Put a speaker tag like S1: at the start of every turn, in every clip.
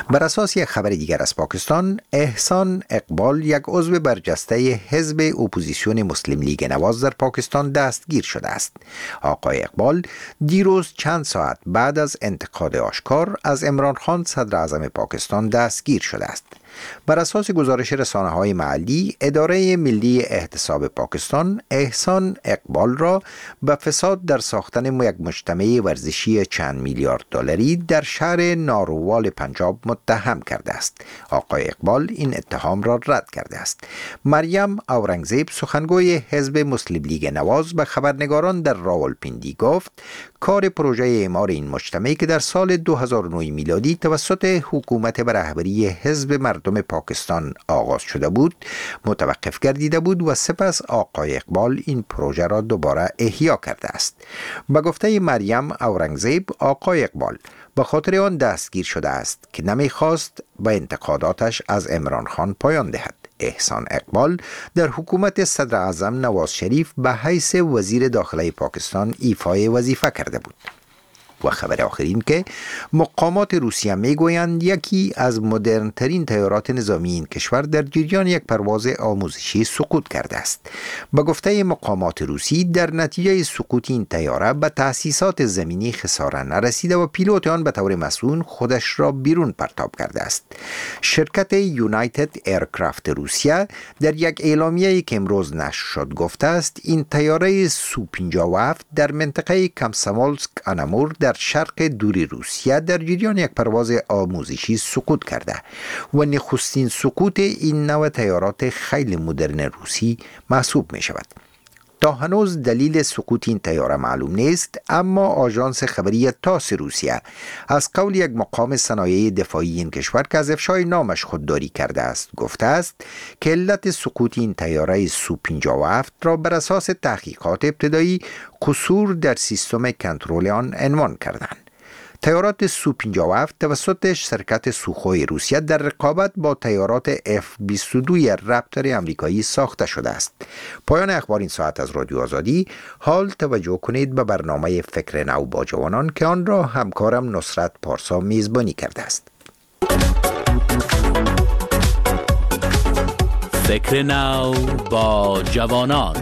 S1: بر اساس یک خبر دیگر از پاکستان، احسان اقبال، یک عضو برجسته حزب اپوزیسیون مسلم لیگ نواز در پاکستان دستگیر شده است. آقای اقبال دیروز چند ساعت بعد از انتقاد آشکار از عمران خان صدر اعظم پاکستان دستگیر شده است. بر اساس گزارش رسانه‌های محلی، اداره ملی احتساب پاکستان احسان اقبال را به فساد در ساختن یک مجتمع ورزشی چند میلیارد دلاری در شهر نارووال پنجاب متهم کرده است. آقای اقبال این اتهام را رد کرده است. مریم اورنگزیب، سخنگوی حزب مسلم لیگ نواز، به خبرنگاران در راولپیندی گفت کار پروژه اعمار این مجتمع که در سال 2009 میلادی توسط حکومت به رهبری حزب مردم پاکستان آغاز شده بود متوقف گردیده بود و سپس آقای اقبال این پروژه را دوباره احیا کرده است. به گفته مریم اورنگزیب، آقای اقبال به خاطر آن دستگیر شده است که نمیخواست به انتقاداتش از عمران خان پایان دهد. احسان اقبال در حکومت صدر اعظم نواز شریف به حیث وزیر داخلی پاکستان ایفای وظیفه کرده بود. و خبر آخرین که مقامات روسیه میگویند یکی از مدرنترین طیارات نظامی این کشور در جریان یک پرواز آموزشی سقوط کرده است. به گفته مقامات روسی، در نتیجه سقوط این طیاره به تأسیسات زمینی خساره نرسیده و پیلوت آن به طور مسئول خودش را بیرون پرتاب کرده است. شرکت یونایتد ایرکرافت روسیه در یک اعلامیه‌ای که امروز نشر شد گفته است این طیاره سو 57 در منطقه کامسامولسک آنامور در شرق دوری روسیه در جریان یک پرواز آموزشی سقوط کرده و نخستین سقوط این نوع طیارات خیلی مدرن روسی محسوب می شود. تا هنوز دلیل سقوط این طیاره معلوم نیست، اما آژانس خبری تاس روسیه از قول یک مقام صنایع دفاعی این کشور که از افشای نامش خودداری کرده است گفته است که علت سقوط این طیاره سو 57 را بر اساس تحقیقات ابتدایی قصور در سیستم کنترل آن عنوان کردند. طیارات سو 57 توسط شرکت سوخوی روسیه در رقابت با طیارات F-22 رپتور آمریکایی ساخته شده است. پایان اخبار این ساعت از رادیو آزادی. حال توجه کنید به برنامه فکر نو با جوانان که آن را همکارم نصرت پارسا میزبانی کرده است.
S2: فکر نو با جوانان.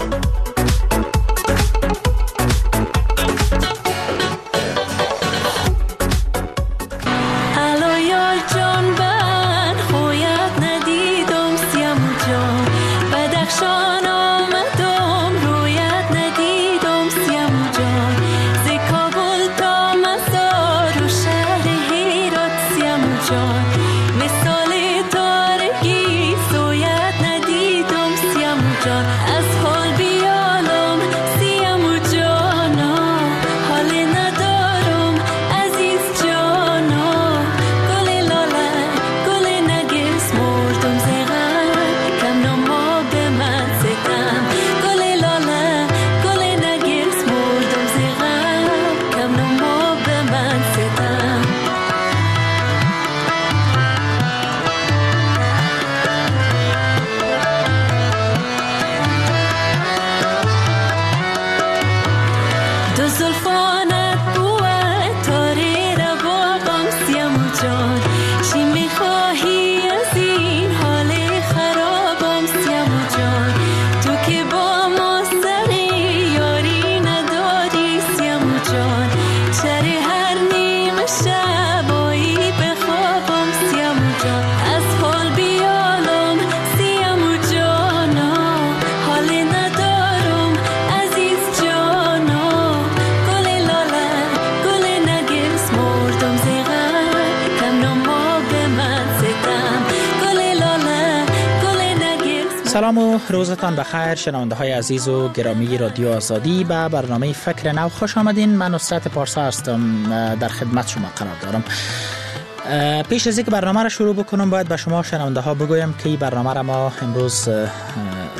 S3: سلام و روزتان بخیر شنونده های عزیز و گرامی رادیو آزادی. به برنامه فکر نو خوش آمدین. من نصرت پارسا هستم، در خدمت شما قرار دارم. پیش از اینکه برنامه را شروع بکنم باید به شما شنونده ها بگویم که این برنامه را ما امروز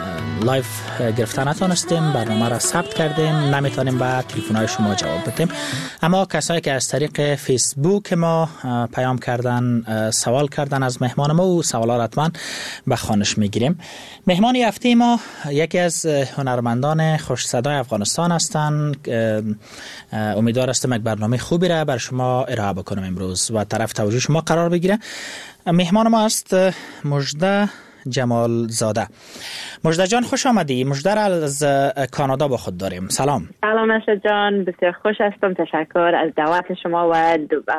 S3: لایف گرفتن نتونستیم، برنامه را ثبت کردیم، نمیتونیم به تلفن‌های شما جواب بدیم. اما کسایی که از طریق فیسبوک ما پیام کردن، سوال کردن از مهمان ما و سوالا را حتما به خوانش میگیریم. مهمان هفته ما یکی از هنرمندان خوش صدای افغانستان هستند. امیدوار هستم یک برنامه خوبی را بر شما ارائه بکنم امروز و طرف توجه شما قرار بگیره. مهمان ما است مژده جمال زاده. مژده جان خوش آمدی. مژده را از کانادا با خود داریم. سلام.
S4: سلام اشرف جان، بسیار خوش هستم. تشکر از دعوت شما و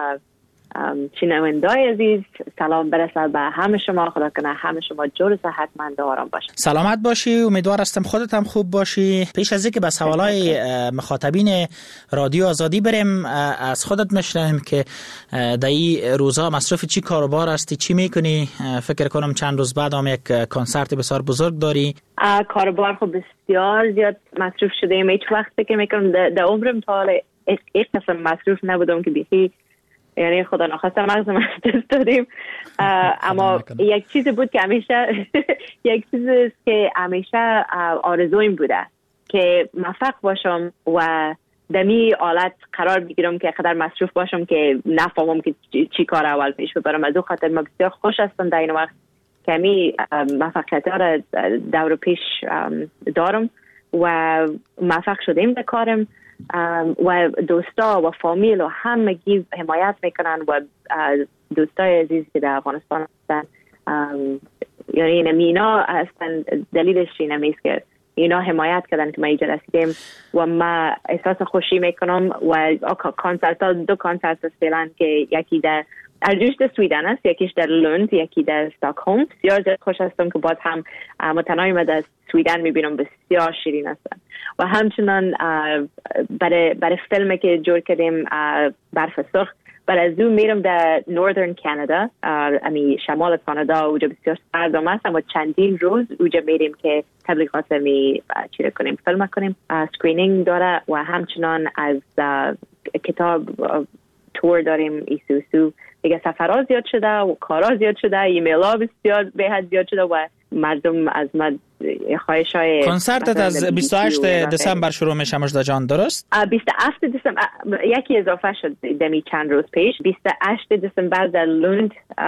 S4: شنونده‌های عزیز. سلام برسد به همه شما. خدا کنه همه شما جور و صحتمند و آرام باشید.
S3: سلامت باشی. امیدوار هستم خودت هم خوب باشی. پیش از اینکه به سوالای مخاطبین رادیو آزادی بریم، از خودت میشنویم که در این روزا مصروف چی کاروبار هستی، چی میکنی؟ فکر کنم چند روز بعد هم یک کنسرت بسیار بزرگ داری.
S4: کاروبار خب بسیار زیاد مصروف شدیم. هیچ وقت فکر میکنم در عمرم تا حالا یک قسم مصروف نبودم که بیخی، یعنی خدا نخواسته مغزم از دست دادیم. اما یک چیز بود که همیشه یک چیز که همیشه آرزویم بوده که موفق باشم و دمی حالت قرار بگیرم که قدر مصروف باشم که نفهمم که چی کار اول پیش ببرم. از اون خاطر ما بسیار خوش هستم در این وقت که همی موفقیت ها را دور پیش دارم و موفق شدیم در کارم و دوستا و فامیل و همگی حمایت میکنن و دوستای عزیز که در افغانستان هستن، یعنی اینا هستن. دلیلش اینه است که اینا حمایت کردن که ما اینجا رسیدیم و ما احساس خوشی میکنم. و دو کنسرت فعلا که یکی در جوشت سویدن است، یکیش در لوند، یکی در استکهلم. بسیار خوش هستم که باز هم متنای ما در سویدن میبینم بسیار شیرین هستن. و همچنان برای فیلمی که جور کردیم برف سرخ، برای از اون میرم در نوردرن کانادا، امی شمال کانادا، اونجا بسیار سردم است. اما چندین روز اونجا میریم که تبلیغات چی کنیم، فیلم کنیم، سکرینینگ داره. و همچنان از کتاب تور داریم. ایسوسو دیگه سفرها زیاد شده و کارها زیاد شده، ایمیل ها بسیار به حد زیاد شده و مردم از ما خواهش های.
S3: کنسرتت از 28 دسامبر شروع میشه مژده جان، درست؟
S4: 27 دسامبر یکی اضافه شد دمی چند روز پیش. 28 دسامبر در لوند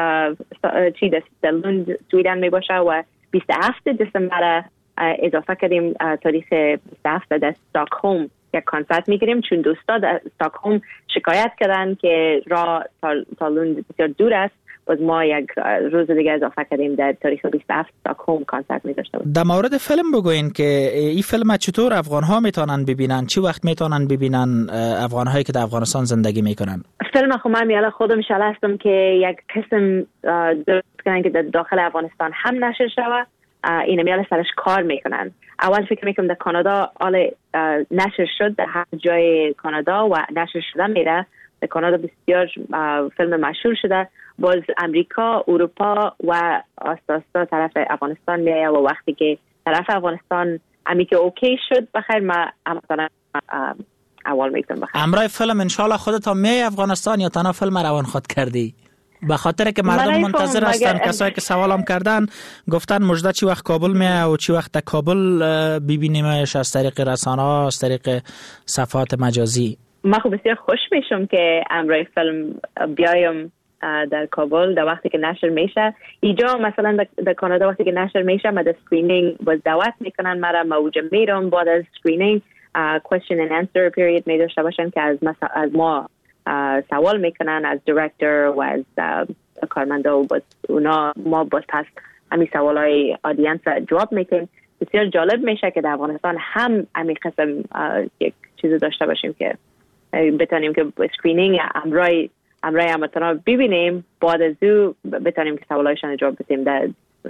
S4: در لوند سویدن می باشه و 27 دسامبر اضافه کردیم تاریخ 27 در استکهلم یک کنسرت میگیریم، چون دوستا در استکهلم شکایت کردن که راه تا لوند بسیار دور است. باز ما یک روز دیگه اضافه کردیم در تاریخ 27 استکهلم کنسرت می‌داشته بودیم.
S3: در مورد فیلم بگوین که این فیلم چطور افغان‌ها میتونن ببینن، چی وقت میتونن ببینن افغان‌هایی که در افغانستان زندگی میکنن؟
S4: فیلم خب من میاله خودم شاله هستم که یک قسم درست کنن که در داخل افغانستان هم نشر شود. این میاله سرش کار میکنن. اول فکر میکنم در کانادا حالا نشر شد، در هر جای کانادا و نشر شده میره. در کانادا بسیار فیلم مشهور شده. باز امریکا، اروپا و آستا طرف افغانستان میایه و وقتی که طرف افغانستان امی که اوکی شد بخیر ما مثلا اول میگم بخیر.
S3: امرای فیلم انشالله خودت هم میای افغانستان یا تنها فیلم روان خود کردی؟ به خاطر که مردم منتظر هستن. کسایی که سوالم کردن گفتن مژده چی وقت کابل میای و چی وقت در کابل ببینیمش، از طریق رسانه ها، از طریق صفحات مجازی.
S4: ما خب بسیار خوش میشم که امرای فیلم بیایم در کابل در وقتی که نشر میشه. اینجا مثلا در کانادا وقتی که نشر میشه ما در سکرینینگ باز دعوت میکنن مرا، ما اوجا میرم. بعد از سکرینینگ question and answer period می داشته باشن که از ما سوال میکنن، از دایرکتور و از کارمندا و اونا ما باز پس همین سوالای آدینس جواب میکنیم. بسیار جالب میشه که در افغانستان هم همین قسم یک چیز داشته باشیم که بتونیم که سکرینینگ امرای همتنا ببینیم، بعد از او بتونیم که سوالایشان جواب بدیم. در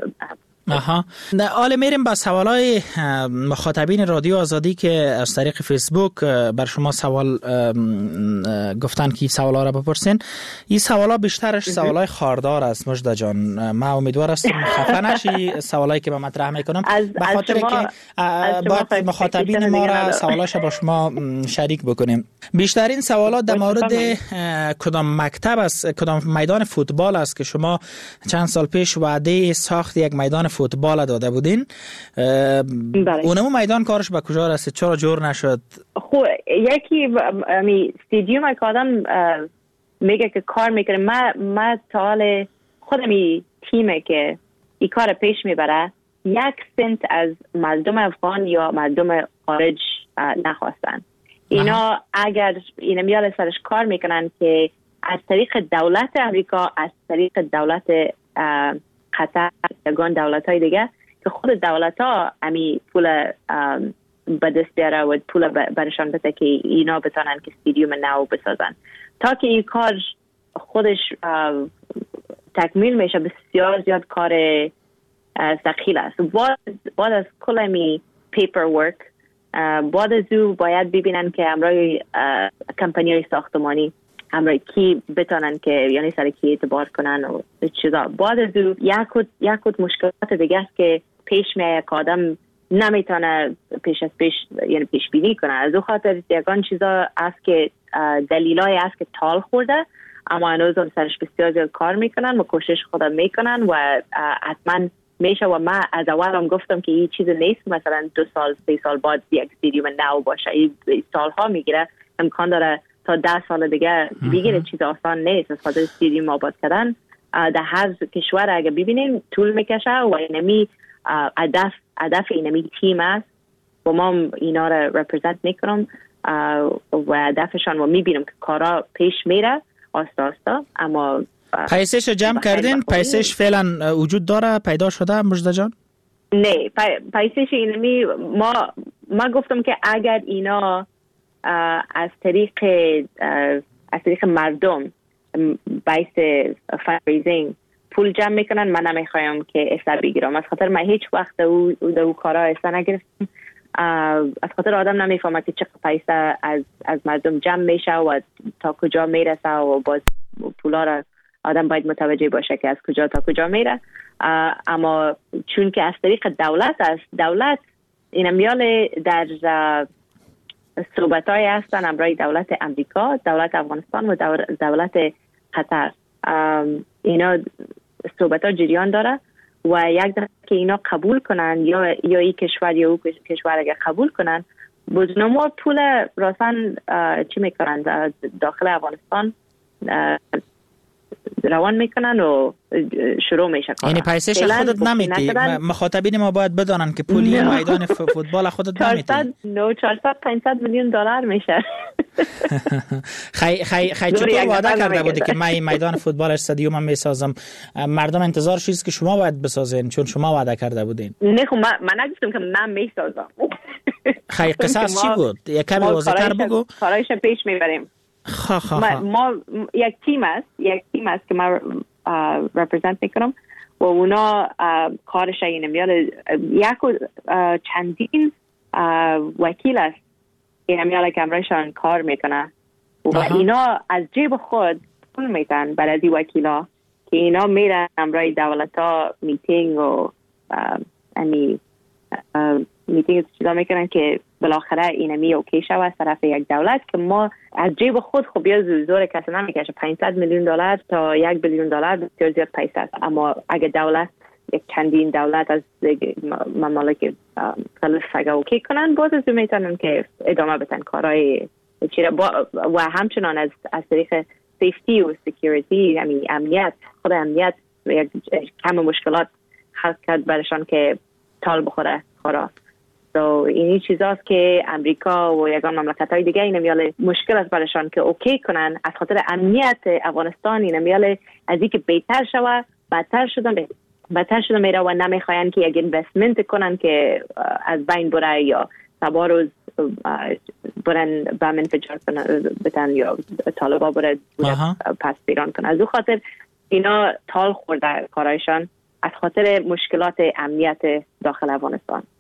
S3: حالا میریم با سوالای مخاطبین رادیو آزادی که از طریق فیسبوک بر شما سوال گفتن که سوالا را بپرسین. این سوالا بیشترش سوالای خاردار است مژده جان. ما امیدوار هستم خفه نشی سوالایی که به مطرح میکنم، به خاطر که باید مخاطبین ما را سوالاش با شما شریک بکنیم. بیشترین سوالات در مورد کدام مکتب است، کدام میدان فوتبال است که شما چند سال پیش وعده ساخت یک میدان فوتبال داده بودین. اونمو میدان کارش به کجا رسید؟ چرا جور نشد؟
S4: خب یکی استادیوم که آدم میگه که کار میکنه، ما تا حال خودم تیمه که این کار پیش میبره 1 سنت از مردم افغان یا مردم خارج نخواستن. اینا اگر اینا میال سرش کار میکنن که از طریق دولت امریکا، از طریق دولت قطر، یگان دولت های دیگه که خود دولت ها امی پول به دست بیاره و پول برشان بده که اینا بتانن که استادیوم نو بسازن. تا که این کار خودش تکمیل میشه بسیار زیاد کار ثقیل است. بعد از کل امی پیپر ورک بعد از او باید ببینن که امرای کمپانی‌های ساختمانی امرای کی بتانن که یعنی سر کی اعتبار کنن و چیزا. بعد از او یک مشکلات دیگه است که پیش میاد که آدم نمیتونه پیش یعنی پیش بینی کنه. از او خاطر یگان چیزا است که دلیلای است که تال خورده، اما هنوز هم سرش بسیار زیاد کار میکنن و کوشش خودم میکنن و حتما میشه. و من از اول هم گفتم که این چیز نیست مثلا 2 سال 3 سال بعد یک استادیوم نو باشه. این سالها میگیره، امکان داره تا 10 سال دیگه بگیره. چیز آسان نیست. از خاطر استادیوم آباد کردن در هر کشور اگه ببینیم طول میکشه و اینمی هدف اینمی تیم است و ما اینا رو رپرزنت میکنم و هدفشان و میبینم که کارا پیش میره آستا آستا. اما
S3: پیسش جمع کردین؟ پیسش فعلا وجود داره؟ پیدا شده مجده جان؟
S4: نه، پیسش اینمی ما گفتم که اگر اینا از طریق مردم باعث فندریزینگ پول جمع میکنن، من نمیخوایم که حساب بگیرم. از خاطر من هیچ وقت او کارا حساب نگرفتم. از خاطر آدم نمیفهمه که چقدر پیسه از مردم جمع میشه و تا کجا میرسه و باز پولا را آدم باید متوجه باشه که از کجا تا کجا میره. اما چون که از طریق دولت است، دولت این میال در صحبت‌های هستن امرای دولت امریکا، دولت افغانستان و دولت قطر. اینا صحبت‌ها جریان داره و یک دفعه که اینا قبول کنن یا این کشور یا اون کشور اگر قبول کنن بزنما پول راسن چی میکنن داخل افغانستان روان میکنن و شروع میشه کار.
S3: یعنی پیسش خودت نمیتی؟ مخاطبین ما باید بدانن که پولی میدان فوتبال خودت نمیتی.
S4: 400-500 میلیون دلار میشه.
S3: خی چطور وعده کرده بودی که من میدان فوتبال استادیوم میسازم؟ مردم انتظار چیز که شما باید بسازین چون شما وعده کرده بودین.
S4: نه خب من نگفتم که من میسازم.
S3: خی قصص چی بود؟ یک کمی واضح‌تر بگو.
S4: کارایش پیش میبریم. ما یک تیم است که ما رپرزنت میکنم و اونا کارش اینه میاد یک چندین وکیل است این میاد که امرایشان کار میکنه و اینا از جیب خود پول میتن برای دی وکیلا که اینا میرن امرای دولت ها میتینگ و میتینگ چیزا میکنن که بالاخره اینمی اوکی شو از طرف یک دولت که ما از جیب خود خب یا زور کسی نمیکشه. 500 میلیون دلار تا 1 بیلیون دلار بسیار زیاد پیسه است. اما اگه دولت یک چندین دولت از ممالک خلص اگه اوکی کنن باز از میتونن که ادامه بدن کارهای چیره و همچنان از طریق سیفتی و سکیوریتی یعنی امنیت خود امنیت یک کم مشکلات حل کرد برشان که تال بخوره کارا. این چیزاست که امریکا و یگان مملکت‌های دیگه این میال مشکل است برشان که اوکی کنن از خاطر امنیت افغانستان. این میال از اینکه بهتر شوه بدتر شده میره و نمیخواین که یک اینوستمنت کنن که از بین بره یا سبا روز برن به منفجار بتن یا طالبا بره پس بیران کنن. از او خاطر اینا تال خورده کارایشان از خاطر مشکلات امنیت داخل افغانستان.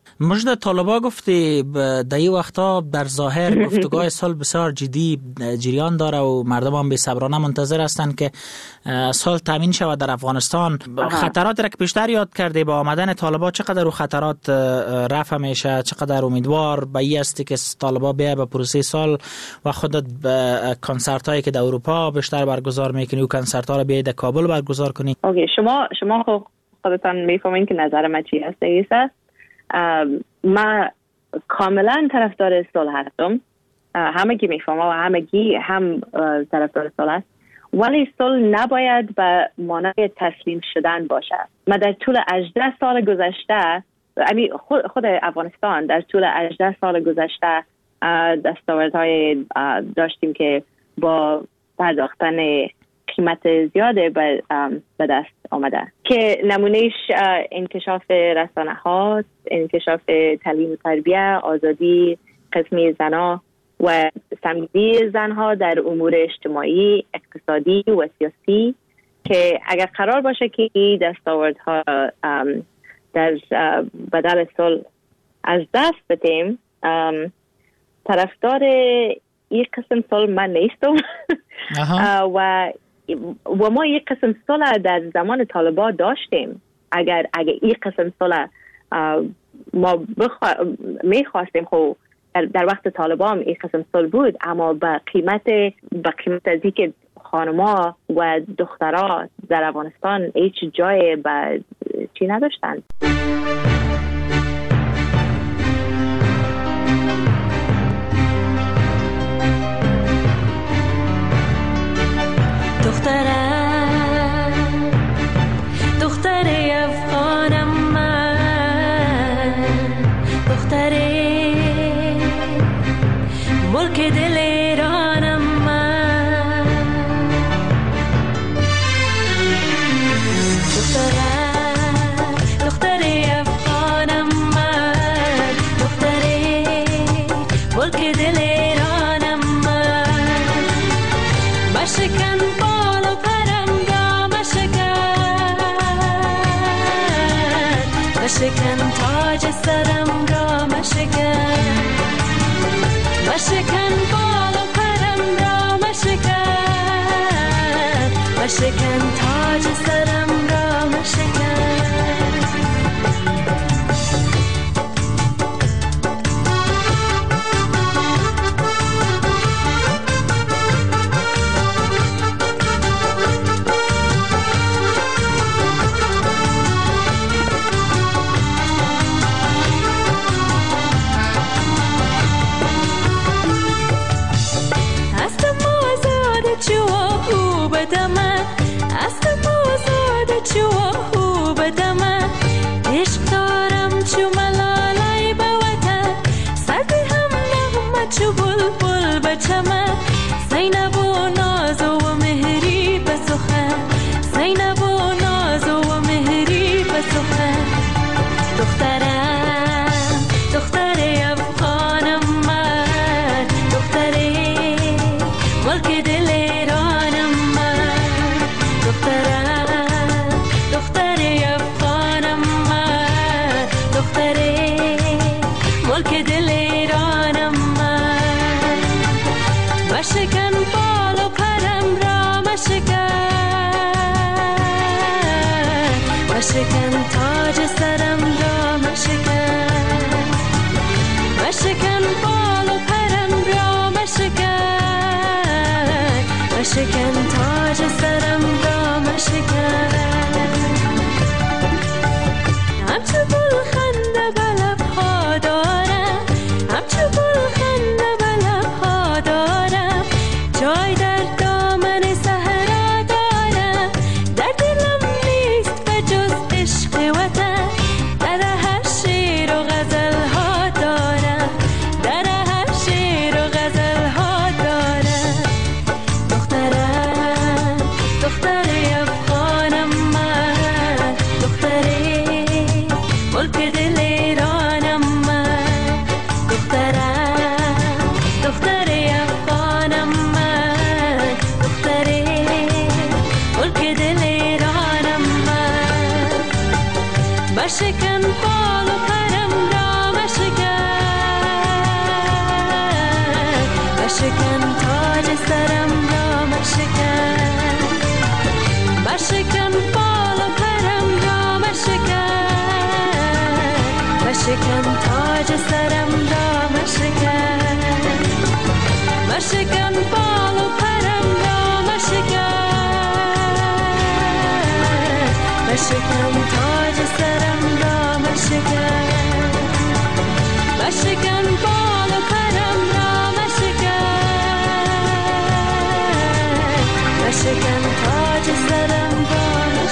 S3: مجد طالبا گفتی در این وقتا در ظاهر گفتگاه صلح بسیار جدی جریان داره و مردم هم بی‌صبرانه منتظر هستند که صلح تامین شود در افغانستان. خطرات را که بیشتر یاد کرده با آمدن طالبا چقدر رو خطرات رفع میشه، چقدر امیدوار به این هستی که طالبا بیا به پروسه صلح و خودت کنسرت هایی که در اروپا بیشتر برگزار میکنی و کنسرت ها را بیاید در کابل برگزار کنی؟
S4: اوکی، شما خودتان میفهمین که نظر من چی هست ایسا. ما کاملا طرفدار صلح هستم، همگی میفهمم و همگی هم طرفدار صلح هست، ولی صلح نباید به معنای تسلیم شدن باشه. ما در طول 18 سال گذشته، خود افغانستان در طول 18 سال گذشته دستاوردهای داشتیم که با پرداختن قیمت زیاده به دست آمده که نمونهش انکشاف رسانه ها، انکشاف تعلیم و تربیه، آزادی قسمی زنها و سمیدی زنها در امور اجتماعی، اقتصادی و سیاسی، که اگر قرار باشه که این دستاوردها در بدل صلح از دست بدیم، طرفدار این قسم صلح من نیستم. و ما یک قسم صلح در زمان طالبا داشتیم. اگر این قسم صلح ما میخواستیم، خب در وقت طالبا هم این قسم صلح بود، اما به قیمت از اینکه خانما و دخترها در افغانستان هیچ جای به چی نداشتند.
S5: دختر افغانم من، دختر ملک دل ایرانم من، دختر افغانم من، دختر ملک دل ایرانم من. مشکن بال و پرم را مشکن تاج سرم را مشکن بال و پرم را مشکن تاج سرم را مشکن. مشکن تاج سرم را مشکن بال و پرم را مشکن تاج سرم را همچو گل خنده به لب‌ها دارم، همچو گل خنده به لب‌ها دارم، جای در دامن صحرا دارم، در دلم نیست به جز عشق وطن، در هر شعر و غزل‌ها دارم، در هر شعر و غزل‌ها دارم. دختر افغانم من، دختر ملک دل ایرانم من، دختر افغانم من، دختر ملک دل ایرانم من. مشکن بال و پرم را مشکن تاج سرم را مشکن مشکن بال و پرم را مشکن مشکن تاج سرم را مشکن مشکن بال و پرم را مشکن مشکن تاج سرم را مشکن مشکن بال و پرم را مشکن مشکن تاج سرم را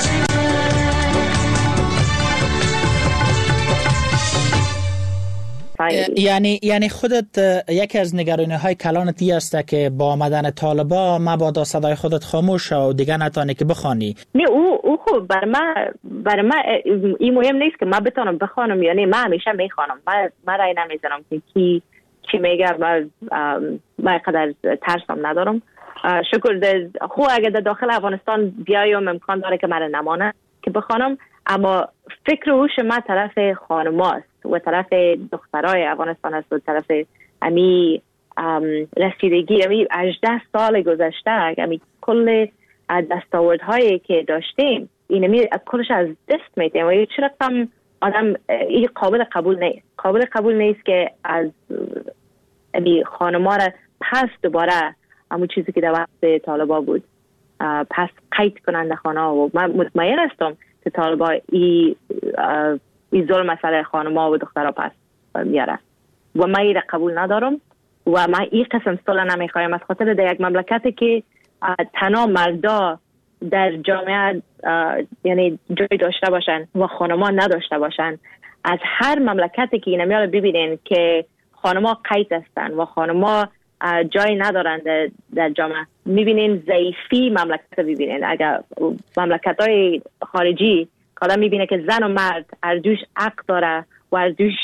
S3: مشکن. یعنی خودت یکی از نگرانی‌های کلانت است که با آمدن طالبا مبادا صدای خودت خاموش و دیگه نتانی که بخوانی.
S4: نه او خوب برای من این مهم نیست که من بتونم بخوانم یا نه. من همیشه میخوانم. من رای نمیزنم که کی میگه. من قدر ترسم ندارم. شکر خو اگه در داخل افغانستان بیایم امکان داره که من نمانه که بخوانم، اما فکر و هوش من طرف خانماست و طرف دخترای افغانستان است و طرف امی رسیدگی امی 18 سال گذشته امی کل دستاوردهایی که داشتیم این امی کلش از دست میتیم و چرا کم آدم این قابل قبول نیست که از امی خانما را پس دوباره همون چیزی که در وقت طالبا بود پس قید کنند خانه و من مطمئن هستم که طالبا این ظلم مسئله خانما و دخترها پس میاره و من این قبول ندارم و من این قسم صلح نمیخوایم از خاطر در یک مملکتی که تنها مردا در جامعه یعنی جای داشته باشن و خانما نداشته باشن. از هر مملکتی که اینم یاد ببینین که خانما قید هستن و خانما جای ندارن در جامعه، میبینین ضعیفی مملکت ببینین. اگر مملکت های خارجی کالا میبینه که زن و مرد اردوش حق داره و اردوش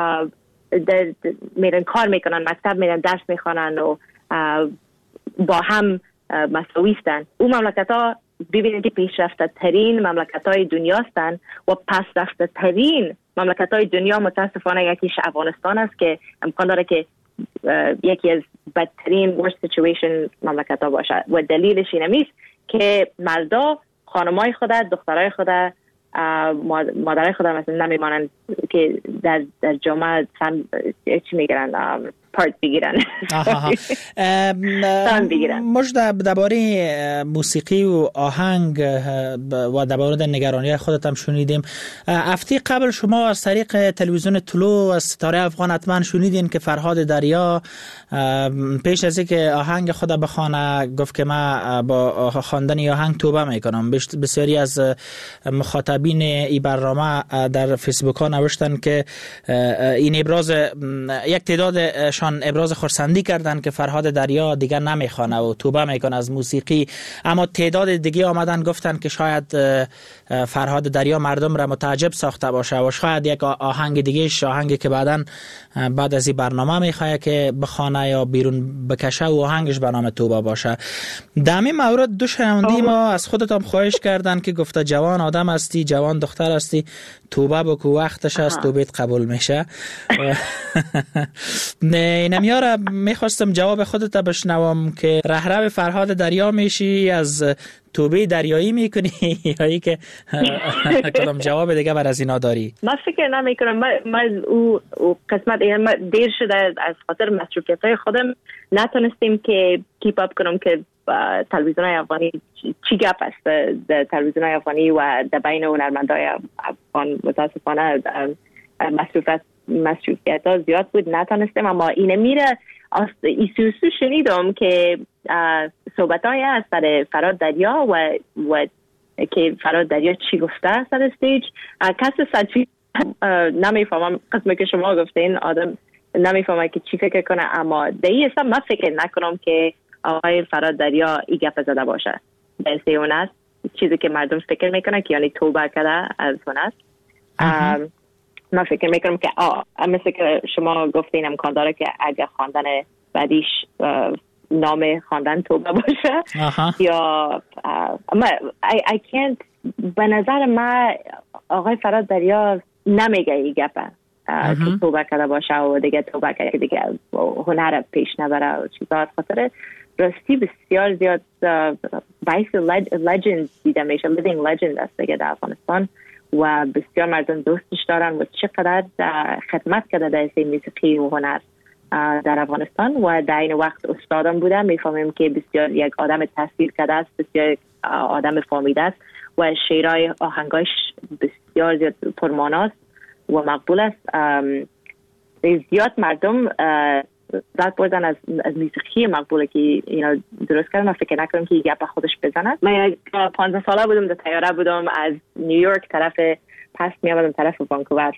S4: میرن کار میکنن، مکتب میرن، درس میخوانن و با هم مساویستن. اون مملکت ها ببینید که پیشرفته ترین مملکت های دنیا هستن و پس رفته ترین مملکت های دنیا متاسفانه یکیش افغانستان است که امکان داره که یکی از بدترین worst situation مملکت ها باشه و دلیلش اینه است که مردا خانمای خود، دخترای خود، مادرای خود مثلا نمیمانند که در جامعه چی میگیرن پارت بگیرن.
S3: مجد درباره موسیقی و آهنگ و درباره نگرانی خودت هم شنیدیم. هفته قبل شما از طریق تلویزیون طلوع از ستاره افغان حتما شنیدین که فرهاد دریا پیش از اینکه آهنگ خود بخوانه گفت که من با خواندن آهنگ توبه میکنم. بسیاری از مخاطبین این برنامه در فیسبوک ها نوشتن که این ابراز یک تعدادشان ابراز خرسندی کردن که فرهاد دریا دیگر نمیخوانه و توبه میکنه از موسیقی، اما تعداد دیگه آمدن گفتن که شاید فرهاد دریا مردم را متعجب ساخته باشه و شاید یک آهنگ دیگه آهنگی که بعد از این برنامه میخواد که بخوانه یا بیرون بکشه و آهنگش به نام توبه باشه. در این مورد دو شنونده ما از خودت هم خواهش کردن که گفته جوان آدم هستی، جوان دختر هستی، توبه بکو وقتش است، توبیت قبول میشه. نمیاره میخواستم جواب خودت بشنوم که رهرو فرهاد دریا میشی، از توبه دریایی میکنی یا ای که کدام جواب دیگه بر از اینا داری؟
S4: من فکر نمیکنم. من او قسمت دیر شده از خاطر مصروفیت‌های خودم نتونستیم که کیپ اپ کنم که تلویزیون افغانی چی گپ است در تلویزیون افغانی و در بین هنرمندای افغان. متاسفانه مصروفیت ها زیاد بود نتونستیم، اما اینه میره ایسوسو شنیدم که صحبت های هست سر فرهاد دریا و که فرهاد دریا چی گفته سر استیج. کس سچی نمیفهمم قسمه که شما گفتین آدم نمیفهمه که چی فکر کنه، اما دیگه اصلا من فکر نکنم که آقای فرهاد دریا ای گپ زده باشه. دسته اون است چیزی که مردم فکر میکنه که یعنی توبه کرده از اون است. من فکر میکنم که مثل که شما گفتین امکان داره که اگر خواندن بعدیش نام خواندن توبه باشه یا I can't. به نظر من آقای فرهاد دریا نمیگه این گپه که توبه کرده باشه و دیگه توبه کرده که دیگه هنر پیش نبره و چیزا. خاطر راستی بسیار زیاد باعث لجند دیده میشه، لیوینگ لجند است دیگه در افغانستان و بسیار مردم دوستش دارن و چقدر خدمت کرده در موسیقی و هنر در افغانستان و در این وقت استادم بوده. میفهمیم که بسیار یک آدم تاثیر کرده است، بسیار آدم فهمیده است و شعرهای آهنگاش بسیار زیاد پرمعناست و مقبول است. زیاد مردم زد بردن از موسیقی مقبوله که اینا درست کردن. من فکر نکنم که گپ خودش بزند. من 15 ساله بودم، در طیاره بودم از نیویورک طرف پس می آمدم طرف وانکوور.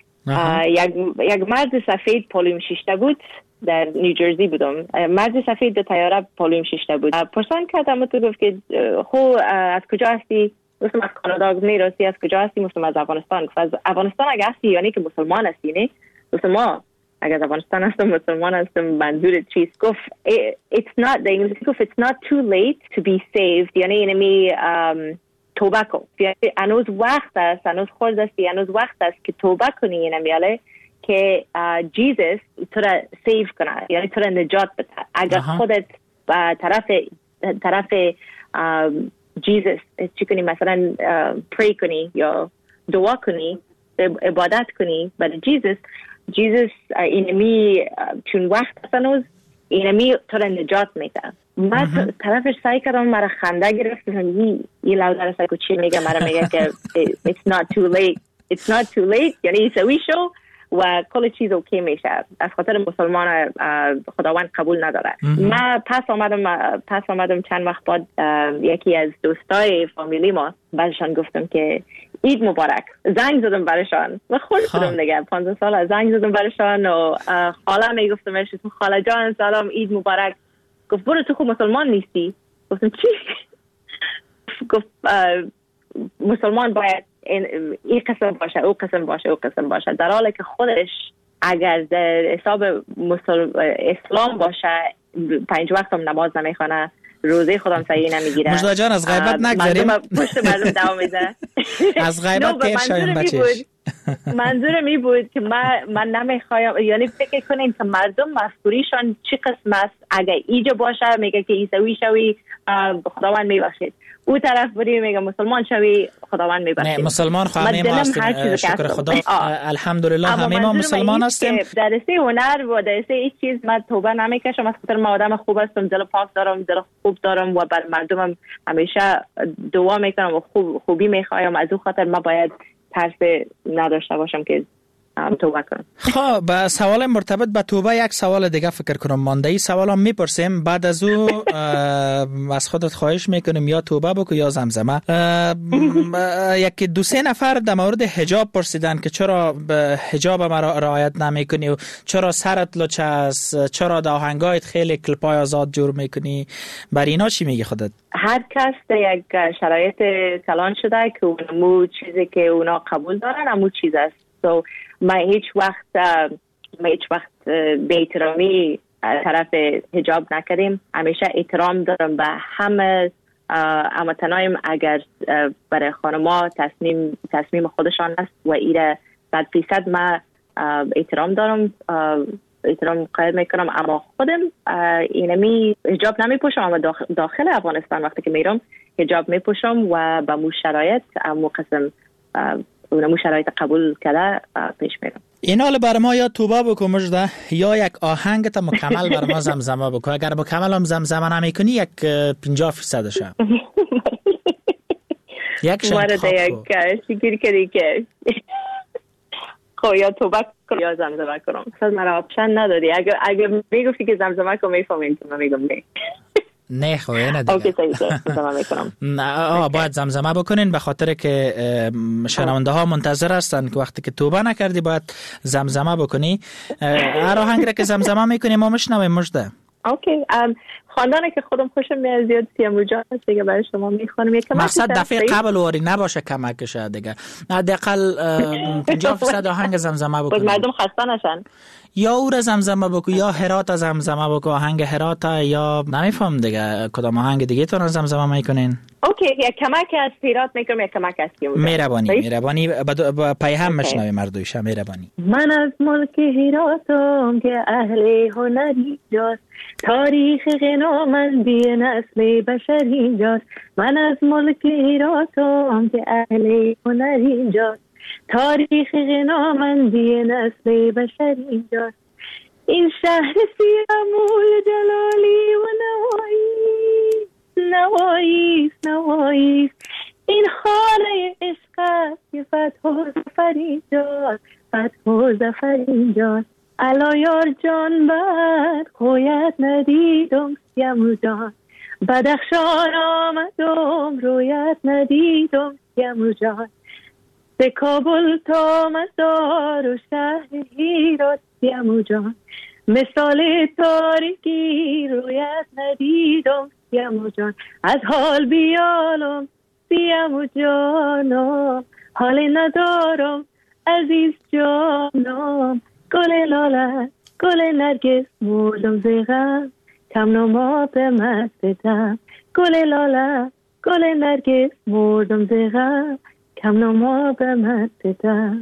S4: یک مرد سفید پالویم شیشته بود، در نیوجرسی بودم. مرد سفید در طیاره پالویم شیشته بود. پرسان کردم تو گفت که خو از کجا هستی؟ گفتم از کانادا. میرسی از کجا هستی؟ گفتم از افغانستان. گفت از افغانستان اگه هستی یعنی که مسلمان هستی نه؟ گفتم ما اگر از افغانستان هستم مسلمان هستم. منظور چیست؟ گفت it's not the English گفت it's not too late to be saved یعنی اینمی توبه کن. هنوز وقت است، هنوز خورد است، هنوز وقت است که توبه کنی اینمیاله که جیزس تو را سیو کنه، یعنی تو را نجات بده. اگر خودت طرف جیزس چی کنی، مثلا پری کنی یا دعا کنی، عبادت کنی برای جیزس اینمی چون وقت هنوز اینمی تو را نجات میده. من طرفش سعی کردم مرا خنده گرفت. یه لحظه سعی چی میگه، مرا میگه که it's not too late یعنی سوی شو و کل چیز اوکی میشه. از خاطر مسلمان خداوند قبول نداره. من پس آمدم چند وقت بعد یکی از دوستای فامیلی ما برشان گفتم که عید مبارک. زنگ زدم برشان و خود شدم دیگه 15 سال زنگ زدم برشان و خاله میگفتمش خاله جان سلام عید مبارک. گفت برو تو خود مسلمان نیستی؟ گفتم چی؟ گفت مسلمان باید این قسم باشه او قسم باشه او قسم باشه، در حالی که خودش اگر در حساب اسلام باشه 5 وقت هم نماز نمیخونه، روزه خودم صحیح نمیگیره.
S3: مجدا جان از غیبت نگذاریم.
S4: پشت مردم دوام میده.
S3: از غیبت که شایم بچهش.
S4: منظورم این بود که من نمیخوایم، یعنی فکر کنیم که مردم مفکوریشان چی قسم است. اگر ایجا باشه میگه که عیسوی شوی خداوند میبخشید، او طرف بری میگه مسلمان شوی خداوند میبخشید.
S3: نه مسلمان همه ما هستیم، شکر خدا الحمدلله همه ما مسلمان هستیم.
S4: در دسته هنر و در دسته این چیز من توبه نمیکشم. از خاطر من آدم خوب هستم، دل پاک دارم، دل خوب دارم و بر مردمم همیشه دعا میکنم و خوبی میخوایم. از اون خاطر ما باید ترس نداشته باشم که توبه کنم.
S3: خب به سوال مرتبط به توبه یک سوال دیگه فکر کنم مانده. ای سوال هم میپرسیم، بعد از او از خودت خواهش میکنیم یا توبه بکن یا زمزمه. یکی 2-3 نفر در مورد حجاب پرسیدن که چرا به حجاب ما رعایت نمیکنی و چرا سرت لچ است، چرا در آهنگایت خیلی کلپای آزاد جور میکنی. بر اینا چی میگی خودت؟
S4: هر کس در یک شرایط کلان شده که اونمو چیزی که اونا قبول دارن همون چیز است. ما هیچ وقت به احترامی طرف حجاب نکردیم. همیشه احترام دارم به همه هموطنایم اگر برای خانما تصمیم خودشان است و ایره 100% ما احترام دارم، احترام قائل میکنم. اما خودم اینمی حجاب نمیپوشم، اما داخل افغانستان وقتی که میرم حجاب میپوشم و با مو شرایط امو قسم اونمو شرایط قبول کرده پیش میرم.
S3: این حال بر ما یا توبه بکن مجده یا یک آهنگت مکمل بر ما زمزمه بکن. اگر مکمل هم زمزمه نمیکنی یک 50%شه یک
S4: مورد یک شکر کردی که خب یا توبه کن یا زمزمه کنم. اصلا مرا آپشن نداری. اگر میگفتی که زمزمه کن میفهمیم تو میگم نه.
S3: نه خب اینه دیگه.
S4: اوکی زمزمه میکنم.
S3: نه باید زمزمه بکنین به خاطر که شنونده ها منتظر هستن که وقتی که توبه نکردی باید زمزمه بکنی. هر آهنگ را که زمزمه میکنی ما میشنویم مجده.
S4: اوکی خواندن که خودم خوشم میاد زیاد سیامو جان هست دیگه برای شما میخوانم. یک کمک
S3: مقصد دفعه قبل واری نباشه کمکش دیگه. حداقل 50% آهنگ زمزمه بکن.
S4: مردم خسته نشن.
S3: یا او را زمزمه بکو یا هرات زمزمه بکو، آهنگ هرات یا نمیفهم دیگه کدام آهنگ دیگه تو زمزمه میکنین.
S4: اوکی یک کمک از هرات میکنم، یک کمک از سیامو.
S3: مهربانی پای هم مشنوی مردویش. مهربانی.
S4: من از ملک هراتم که اهل هنری جاست، تاریخ غنامندی نسل بشر اینجاست. من از ملک هراتم که اهل هنری جاست، تاریخ غنامندی نسل بشر اینجاست. این شهر سیامول جلالی و نوایی، این خانه عشق است که فتح و ظفر اینجاست. الا یار جان بر خویت ندیدم سیامو جان، بدخشان آمدم رویت ندیدم سیامو جان. ز کابل تا مزار و شهر هرات سیامو جان، مثال تاریکی رویت ندیدم سیامو جان. از حال بیالم سیامو جانم، حال ندارم عزیز جانم. گل لاله گل نرگس مردم ز غم، کم نما به مستم. گل لاله گل نرگس مردم ز غم، کم نما به مستم.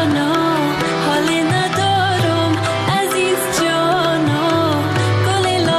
S5: گل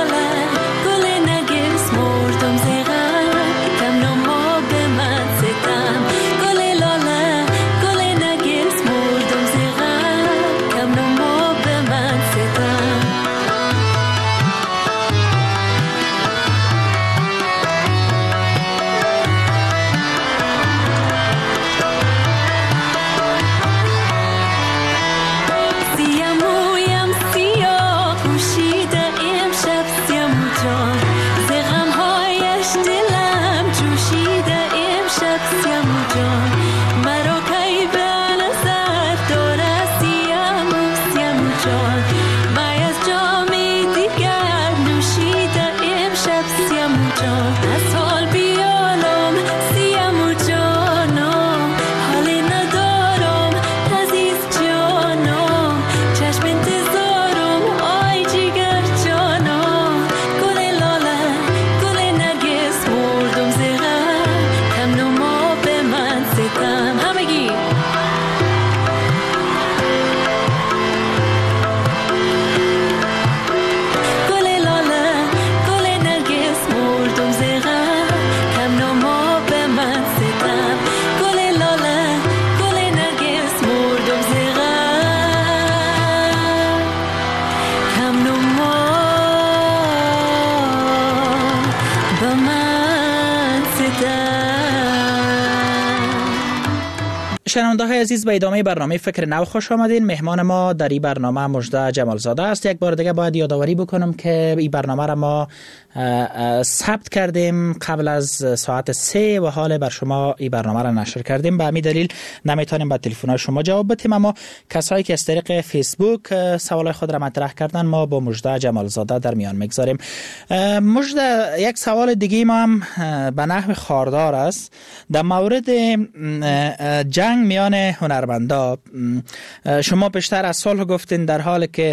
S3: شنونده‌های عزیز، به ادامه برنامه فکر نو خوش آمدین. مهمان ما در این برنامه مژده جمالزاده است. یک بار دیگه باید یادآوری بکنم که این برنامه را ما ثبت کردیم قبل از ساعت 3 و حال بر شما این برنامه را نشر کردیم. به همین دلیل نمیتونیم به تلفن‌های شما جواب بدیم، اما کسایی که از طریق فیسبوک سوالای خود را مطرح کردن ما با مژده جمالزاده در میان میگذاریم. مژده، یک سوال دیگه ما هم به نحو خاردار است در مورد جنگ میان هنرمندا. شما بیشتر از صلح گفتین، در حالی که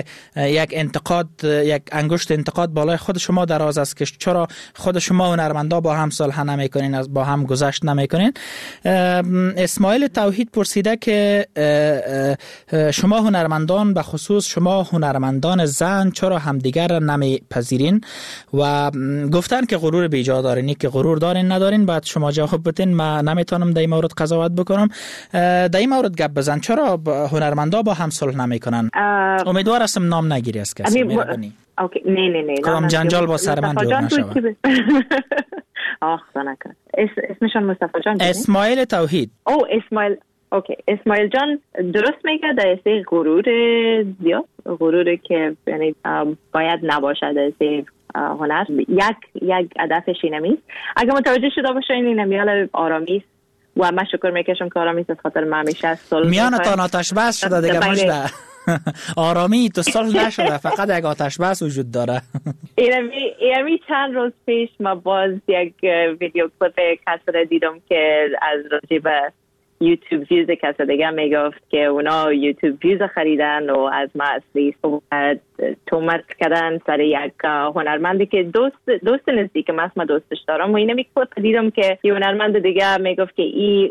S3: یک انگشت انتقاد بالای خود شما دراز است که چرا خود شما هنرمندا با هم صلح نمیکنین، با هم گذشت نمیکنین. اسماعیل توحید پرسیده که شما هنرمندان، به خصوص شما هنرمندان زن، چرا همدیگر را نمیپذیرین و گفتن که غرور بیجا دارین. که غرور دارین ندارین بعد شما جواب بدین. من نمیتونم در این مورد قضاوت بکنم. در این مورد گپ بزن، چرا هنرمندا با هم صلح نمیکنن؟ امیدوار هستم نام نگیری از کسی.
S4: اوکی، نه
S3: کدام جنجال با سر من جور نشود.
S4: خدا نکنه. اسمشان مصطفی جان.
S3: اسماعیل توحید.
S4: اسماعیل. اوکی، اسماعیل جان درست میگه. در سه غرور زیاد، غرور که یعنی باید نباشه در سه هنر. یک هدفش اینه. اگه متوجه شده باشه این نمیال آرامی است و من شکر میکشم که آرامی است، از خاطر من همیشه صلح
S3: میانتان آتش بس شده دیگه. مجده آرامی تو صلح نشده، فقط یک آتش بس وجود داره.
S4: اینمی چند روز پیش ما باز یک ویدیو کلیپ کسی دیدم که از راجع به یوتیوب ویوز کسی دیگه میگفت که اونا یوتیوب ویوز خریدن و از ما اصلی تومت کردن سر یک هنرمندی که دوست نزدیک ما دوستش دارم و اینمی کلیپ دیدم که یه هنرمند دیگه میگفت که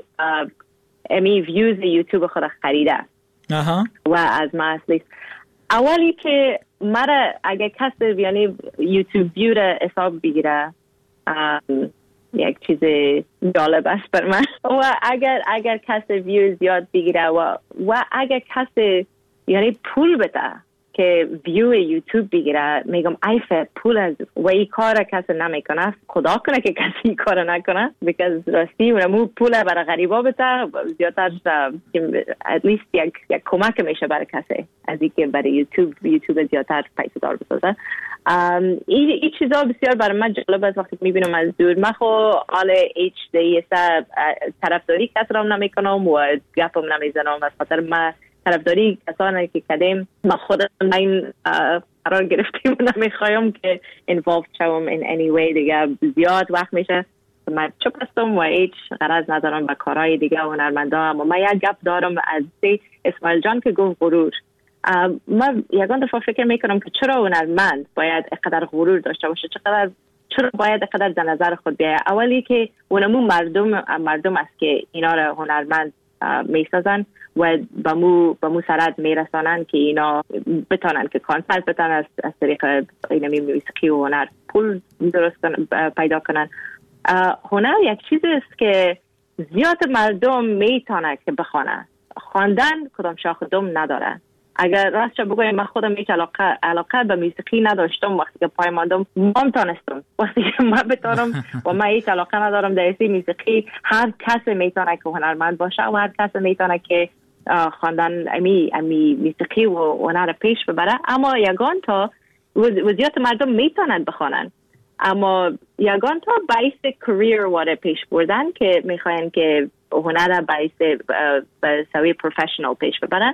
S4: امی ویوز یوتیوب خود خریده و از ما اصلی. اولی که مرا اگه کسی یعنی یوتیوب ویو را حساب بگیره یک چیز جالب است بر من. و اگر کسی ویو زیاد بگیره و اگر کسی یعنی پول بده که ویو یوتیوب بگیره، میگم ایفه پول از و این کار کسی نمیکنه. خدا کنه که کسی این کار نکنه، because راستی اونمو پول برای غریبا بده زیادتر at least یک کمک میشه برای کسی از اینکه برای یوتیوب زیادتر پیسه دار بسازه. این چیزا بسیار برای من جالب است وقتی میبینم از دور. من خو حال HD طرفداری کسی را نمیکنم و گپم نمیزنم، از خاطر من طرفداری کسانی که کردیم ما خودم این قرار گرفتیم و نمیخوایم که involved شوم in any way دیگه. زیاد وقت میشه من چپ هستم و هیچ غرض ندارم به کارهای دیگه و هنرمندا. اما من یک گپ دارم از اسماعیل جان که گفت غرور. من یکان دفعه فکر میکنم که چرا هنرمند باید اقدر غرور داشته باشه، چرا باید اقدر در نظر خود بیایه. اولی که اونمو مردم است که اینا را هنرمند میسازن و به مو سرد میرسانن که اینا بتانن که کانسرت بتانن از طریق اینمی موسیقی و هنر پول درست پیدا کنن. هنر یک چیزی است که زیاد مردم میتونه که بخوانه. خواندن کدام شاخ دم نداره. اگر راست بگویم من خودم هیچ علاقه به موسیقی نداشتم. وقتی که پای ماندم تانستم وقتی که من بتانم و من هیچ علاقه ندارم در این موسیقی. هر کس میتونه که هنرمند باشه و هر کس میتونه که خواندن امی موسیقی و هنر پیش ببره. اما یگان تا وضعیت مردم میتونن بخوانن، اما یگان تا باعث کریر واره پیش بردن که میخواین که هنر باعث به سوی پروفشنال پیش ببرن،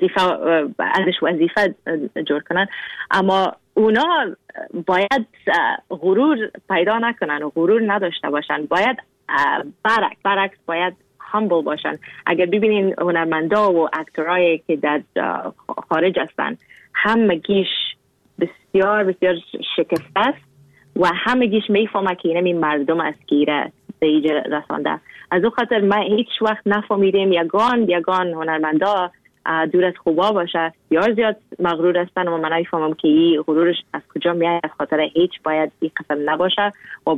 S4: ازش وظیفه جور کنن. اما اونا باید غرور پیدا نکنن و غرور نداشته باشن. باید برعکس باید humble باشن. اگر ببینین هنرمندا و اکتورایی که در خارج هستن همگیش بسیار بسیار شکسته است و همگیش میفهمه که اینمی مردم است که ایره به اینجا رسانده. از اون خاطر من هیچ وقت نفهمیدم یگان هنرمندا دور از خوبا باشه یا زیاد مغرور هستن و من نمیفهمم که این غرورش از کجا میاد. از خاطر هیچ باید این قسم نباشه و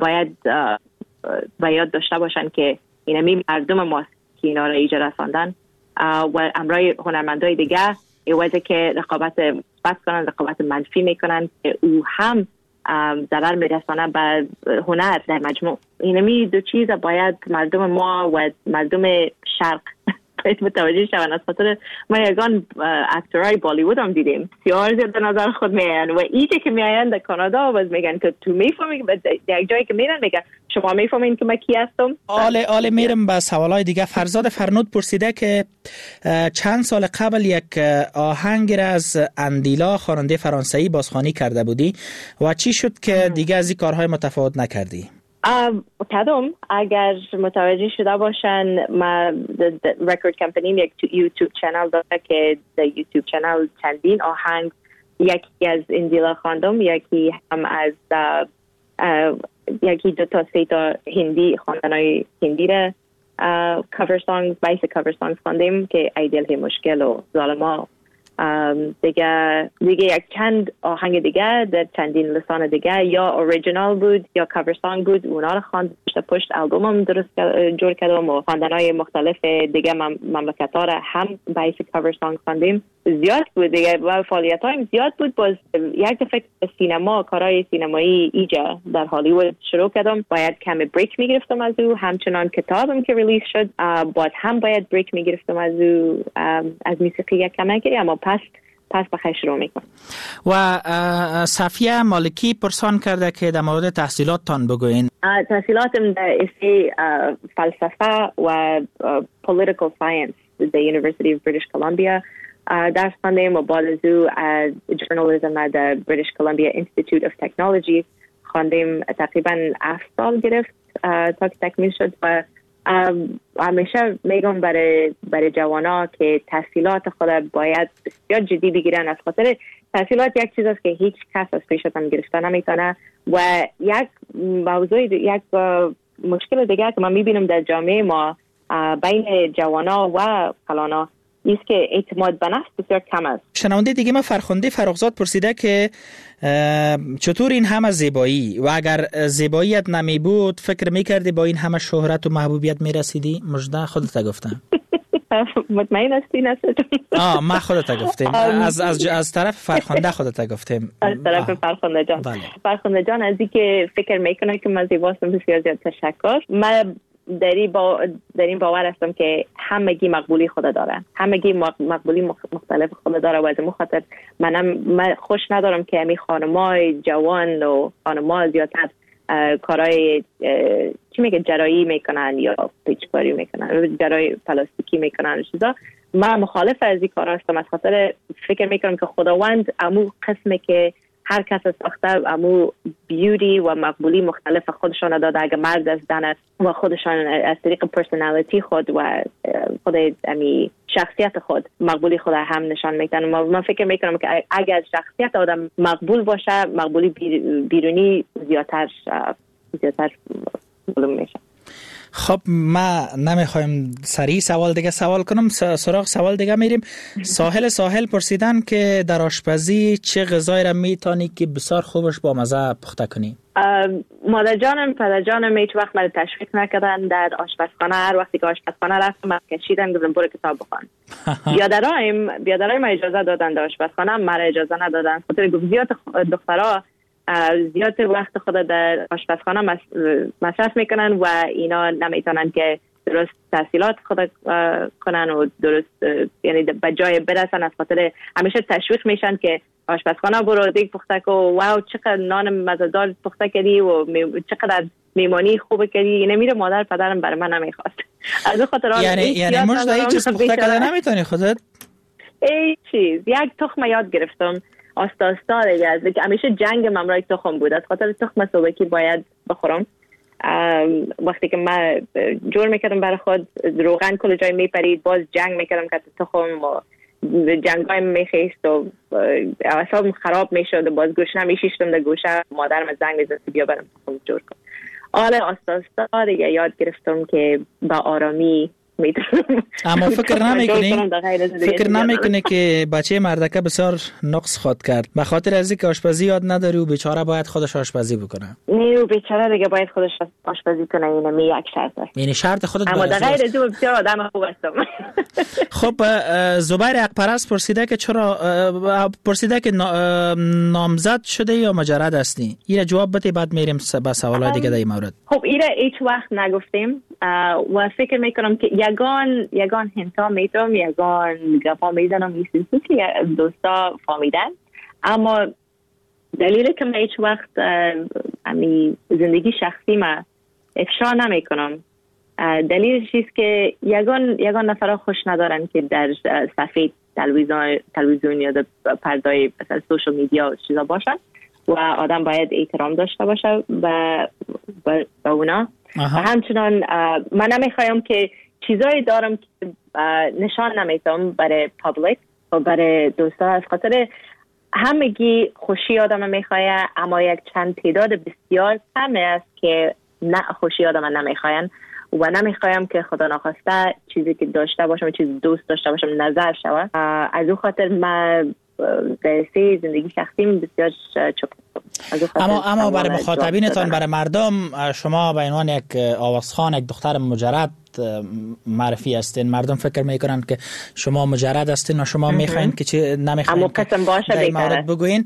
S4: باید داشته باشن که اینمی مردم ماست که اینا را اینجا رساندن و امرای هنرمندای دیگه ایوازه که رقابت بس کنن، رقابت منفی میکنن که او هم ضرر میرسانه به هنر در مجموع. اینمی دو چیز باید مردم ما و مردم شرق متوجه شون. از خاطر ما یگان اکترهای بالیوود هم دیدیم بسیار زیاد به نظر خود میآیند و ایچه که میآیند در کانادا باز میگن که تو میفهمی، در یک جایی که میرن میگن شما میفهمین که من کی هستم.
S3: آله میرم به سوالای دیگه. فرزاد فرنود پرسیده که چند سال قبل یک آهنگ را از اندیلا خواننده فرانسوی بازخوانی کرده بودی و چی شد که دیگه از این کارهای متفاوت نکردی؟
S4: کدوم اگر متوجه شده باشن ما رکورد کمپانی یک یوتیوب چنل داره که در یوتیوب چنل چندین آهنگ، یکی از اندیلا خواندم، یکی هم از یکی 2 تا 3 تا هندی خواندنای هندی را کاور سانگز، 20 کاور سانگز خواندیم که ای دل مشکل و ظالما، دیگه یک چند آهنگ دیگه در چندین لسان دیگه یا اوریجینال بود یا کاور سانگ بود، اونا رو خواند. پشت البومم درست جور کردم و خواندنای مختلف دیگه مملکت‌ها را هم با کاور سانگ خواندیم. زیاد بود دیگه و فعالیت‌هایم زیاد بود. باز یک دفعه سینما، کارهای سینمایی ایجا در هالیوود شروع کردم، باید کمی بریک میگرفتم از او. همچنان کتابم که ریلیز شد باید هم باید بریک میگرفتم از او، از موسیقی یک کمی که اما پس بخیر شروع میکنم.
S3: و صفیه مالکی پرسان کرده که در مورد تحصیلاتتان بگوین.
S4: تحصیلاتم در اسی فلسفه و political science در University of British Columbia درس خواندم و بعد از او journalism در British Columbia Institute of Technology خواندم. تقریبا 7 سال گرفت تا که تکمیل شد و همیشه میگم برای جوانا که تحصیلات خود باید بسیار جدی بگیرن، از خاطر تحصیلات یک چیز است که هیچ کس از پیشتان گرفته نمیتونه. و یک موضوع یک مشکل دیگه که من میبینم در جامعه ما بین جوانا و کلانا است که اعتماد به نفس بسیار کم است.
S3: شنونده دیگه ما فرخنده فرخزاد پرسیده که چطور این همه زیبایی و اگر زیباییت نمی بود فکر میکردی با این همه شهرت و محبوبیت میرسیدی؟ مژده خودت گفتم.
S4: مطمئن هستی نستم؟
S3: ما خودت گفتم. از طرف فرخنده خودت گفتم.
S4: از طرف فرخنده جان. فرخنده جان از این که فکر میکنه که من زیباستم بسیار زیاد تشکر. من در این باور هستم که همگی مقبولی خود داره، همگی مقبولی مختلف خود داره و از این خاطر من خوش ندارم که همی خانمای جوان و خانمای زیادتر کارهای چی میگه جراحی میکنن یا پیچکاری میکنن، جراحی پلاستیکی میکنن چیزا. من مخالف از این کار هستم، از خاطر فکر میکنم که خداوند امو قسمه که هر کس ساخته امو بیوتی و مقبولی مختلف خودشان داده. اگر مرد از دن و خودشان از طریق پرسونالیتی خود و خود امی شخصیت خود مقبولی خود هم نشان میدن. من فکر میکنم که اگر شخصیت آدم مقبول باشه مقبولی بیرونی زیادتر معلوم میشه.
S3: خب ما نمیخوایم سریع سوال کنم، سراغ سوال دیگه میریم. ساحل پرسیدن که در آشپزی چه غذایی را میتونی که بسیار خوبش با مزه پخته کنی؟
S4: مادر جانم پدر جانم هیچ وقت من تشویق نکردن در آشپزخانه. هر وقتی که آشپزخانه رفتم من کشیدن گفتم برو کتاب بخوان. بیادرایم اجازه دادن در آشپزخانه، من اجازه ندادن. خاطر گفت زیاد دخترها زیاد وقت خود در آشپزخانه مصرف میکنن و اینا نمیتونن که درست تحصیلات خود کنن و درست یعنی به جای برسن. از خاطر همیشه تشویق میشن که آشپزخانه برو دیگه پخته کو، واو چقدر نان مزه‌دار پخته کردی و چقدر میمانی خوب کردی. نمیره مادر پدرم برای من نمیخواست. از خاطر
S3: یعنی مجد هیچ چیز پخته کردن نمیتونی خودت؟
S4: هیچ چیز. یک تخم یاد گرفتم آستا دیگه. همیشه جنگ ممرای تخم بود، از خاطر تخم سوبکی باید بخورم. وقتی که من جور میکردم برای خود روغن کل جای میپرید، باز جنگ میکردم که تخم و جنگای میخیست و اعصابم خراب میشد و باز گوشه نمیشیشتم در گوشه. مادرم زنگ میزد بیا برم تخم جور کن. آره آستا دیگه یاد گرفتم که با آرامی میتونم.
S3: اما فکر نمیکنی که بچه مردکه بسیار نقص خود کرد به خاطر از اینکه آشپزی یاد نداری و بیچاره باید خودش آشپزی بکنه؟
S4: نه بیچاره دیگه باید خودش آشپزی کنه. اینم یک شرطه.
S3: یعنی شرط خودت.
S4: اما در غیر از اون بسیار آدم خوب هستم.
S3: خب زبیر حق‌پرست پرسیده که نامزد شده یا مجرد هستی؟ این جواب بده بعد میریم به سوالات دیگه در این مورد.
S4: خب این هیچ وقت نگفتیم و فکر میکنم که یگان هنتا میتونم یگان گپا میزنم میسیسو که دوستا فهمیدن، اما دلیلی که من هیچ وقت زندگی شخصی ما افشا نمی کنم دلیلش چیست که یگان نفرها خوش ندارن که در صفحه تلویزیون یا در پردای مثلا سوشال میدیا و چیزا باشن و آدم باید احترام داشته باشه به اونا. و همچنان من نمیخوایم که چیزایی دارم که نشان نمیتونم برای پابلیک و برای دوستا، از خاطر همگی خوشی آدم میخواه، اما یک چند تعداد بسیار کمی است که نه خوشی آدم نمیخواین و نمیخوایم که خدا ناخواسته چیزی که داشته باشم، چیزی دوست داشته باشم نظر شود. از اون خاطر من قصه زندگی شخصیم بسیار چوب.
S3: اما برای مخاطبینتان، برای مردم، شما به عنوان یک آوازخوان، یک دختر مجرد معرفی هستین. مردم فکر میکنن که شما مجرد هستین و شما میخواین که چی نمیخواین که در این مورد بگوین.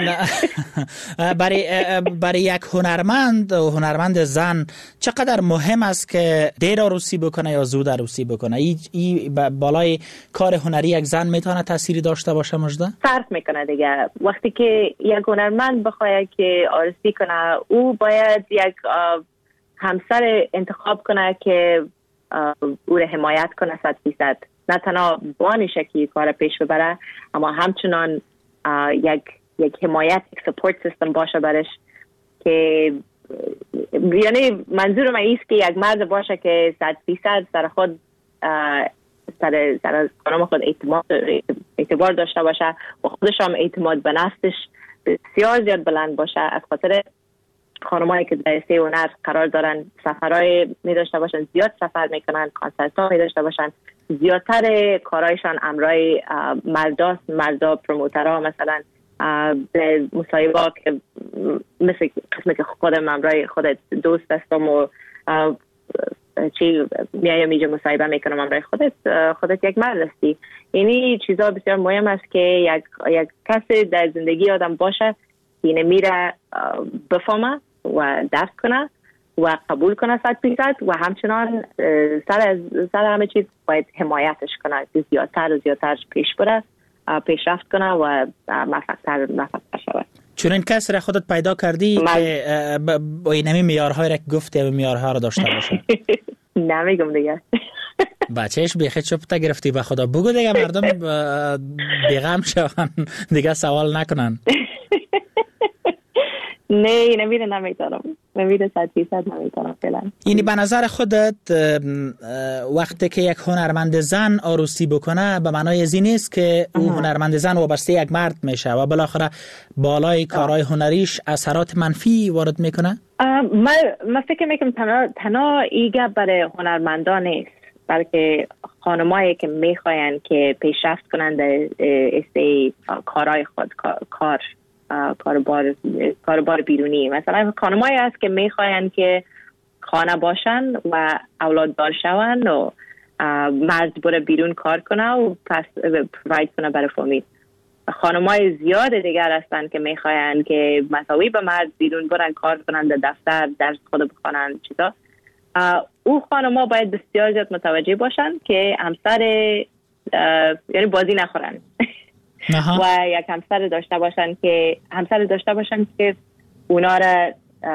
S3: برای یک هنرمند زن چقدر مهم است که دیر عروسی بکنه یا زود عروسی بکنه؟ این بالای کار هنری یک زن میتونه تأثیری داشته باشه؟ مجده
S4: فرق میکنه دیگه. وقتی که یک هنرمند بخواد که عروسی کنه، او باید یک همسر انتخاب کنه که او را حمایت کنه 100%. نه تنها بانشه که کار پیش ببره، اما همچنان یک حمایت، یک سپورت سیستم باشه برش. که یعنی منظورم ایست که یک مرد باشه که 100% سر خود سر کارم خود اعتبار داشته باشه و خودش هم اعتماد به نفسش بسیار زیاد بلند باشه. از خاطر خانمایی که در سه هنر قرار دارن سفرهای می داشته باشن، زیاد سفر میکنن، کانسرت ها می داشته باشن، زیادتر کارایشان امرای مردا پروموترها مثلا به مصاحبه که مثل قسمی که خودم امرای خودت دوست هستم و چی میایم اینجا مصاحبه میکنم امرای خودت یک مرد هستی. اینی چیزا بسیار مهم است که یک کسی در زندگی آدم باشه که میره بفهمه و درک کنه و قبول کنه 100% و همچنان سر همه چیز باید حمایتش کنه که زیادتر و زیادتر پیش بره، پیشرفت کنه و موفق‌تر شود.
S3: چون این کس را خودت پیدا کردی که با اینمی میارهای را گفتی میارها را داشته باشه؟
S4: نمیگم دیگه.
S3: بچهش بیخی چوبتا گرفتی به خدا. بگو دیگه مردم بیغم شون دیگه سوال نکنن.
S4: نه نمیتونم 100% نمیتونم فعلا.
S3: یعنی به نظر خودت وقتی که یک هنرمند زن عروسی بکنه به معنای از این نیست که اون هنرمند زن وابسته یک مرد میشه و بالاخره بالای کارهای هنریش اثرات منفی وارد میکنه؟
S4: من فکر میکنم تنها ایگه برای هنرمندان نیست، بلکه خانمایی که میخواین که پیشرفت کنند در کارهای خود، کاربار بیرونی. مثلا خانمایی هست که میخواین که خانه باشن و اولاد دار شون و مرد بره بیرون کار کنه و پس پروواید کنه برای فامیل. خانمای زیاد دیگر هستن که میخواین که مساوی به مرد بیرون برن کار کنن، در دفتر درس خود بخونن چیزا. او خانما باید بسیار زیاد متوجه باشن که همسر یعنی بازی نخورن و یک همسر داشته باشن که اونا را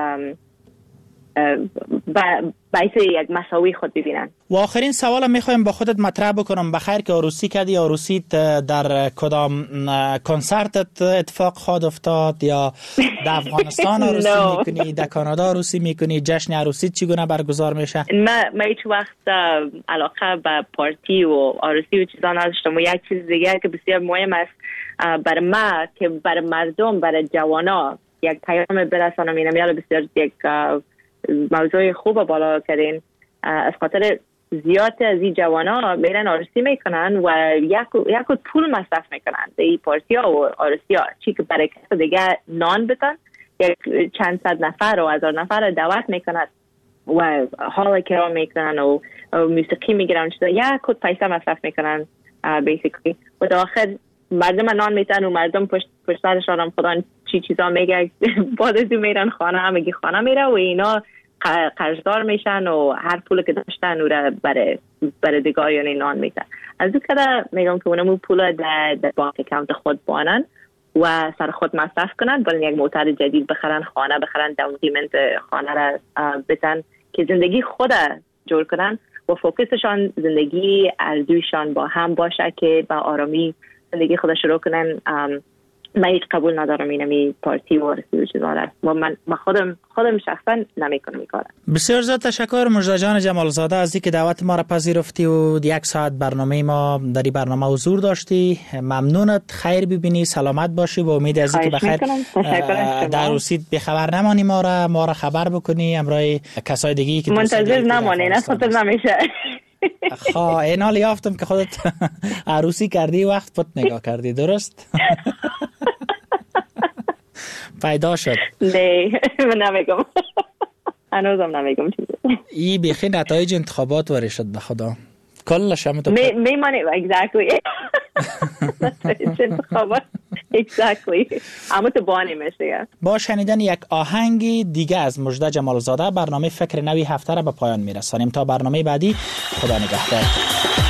S4: باعث یک مساوی خود ببینن.
S3: و آخرین سوالم میخوایم با خودت مطرح بکنم. بخیر که عروسی کردی، عروسیت در کدام کنسرتت اتفاق خواهد افتاد؟ یا در افغانستان عروسی میکنی، در کانادا عروسی میکنی؟ جشن عروسیت چگونه برگزار میشه؟
S4: من هیچ وقت علاقه به پارتی و عروسی و چیزا نداشتم. و یک چیز دیگه که بسیار مهم است برای ما که برای مردم، برای جوانا یک پیام برسانم، اینم یالا بسیار یک موضوع خوب بالا کردین. از خاطر زیاد از این جوانا میرن عروسی میکنن و یک پول مصرف میکنن در این پارتی ها و عروسی ها، چی که برای کس دیگه نان بدن، یک چند صد نفر و 1000 نفر دعوت میکنن و حال کرام میکنن و موسیقی میگیرن، یک پیسه مصرف میکنن بیسیکلی. و در آخر مردم نان میتن و مردم پشت سرشان هم خدا چیزا میگه. بعد از اون میرن خانه، همگی خانه میره و اینا قرضدار میشن و هر پول که داشتن او را برای برای دیگه یعنی نان میکنن. از اون کده میگم که اونمو پول در بانک اکانت خود بانن و سر خود مصرف کنن، ولی یک موتر جدید بخرن، خانه بخرن، داون پیمنت خانه را بدن که زندگی خود جور کنن و فوکسشان زندگی ارزویشان با هم باشه که با آرامی زندگی خود شروع کنن. من هیچ قبول ندارم اینمی پارتی و رسیدو چیزاره و من خودم شخصا نمیکنم این کار.
S3: بسیار زیاد تشکر مژده جان جمالزاده از اینکه دعوت ما را پذیرفتی و 1 ساعت برنامه ما در این برنامه حضور داشتی. ممنونت، خیر ببینی، سلامت باشی و امید از اینکه بخیر در روسیت به خبر نمانی ما را خبر بکنی امرای کسای دیگه که
S4: منتظر نمانی، نه خاطر نمیشه.
S3: اینال یافتم که خودت عروسی کردی وقت پت نگاه کردی، درست؟ پیدا شد.
S4: نه من نمیگم، هنوزم نمیگم چیزی.
S3: این بیخی نتایج انتخابات وری شد به خدا کلش هم تو
S4: میمانه. exactly انتخابات exactly اما تو بانی میشه.
S3: با شنیدن یک آهنگی دیگه از مژده جمالزاده برنامه فکر نوی هفته را به پایان میرسانیم. تا برنامه بعدی، خدا نگهدار.